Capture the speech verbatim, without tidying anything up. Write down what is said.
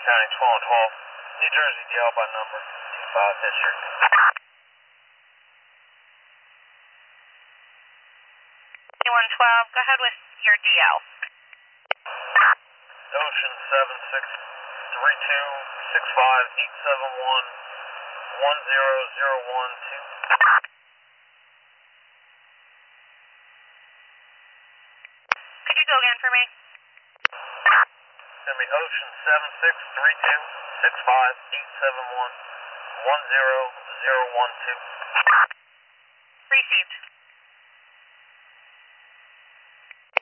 County twelve and twelve. New Jersey D L by number two five District. one twelve, go ahead with your D L. Ocean seven six three two six five eight seven one one zero zero one two. Could you go again for me? Send me Ocean seven six three two six five eight seven one one zero zero one two. Received.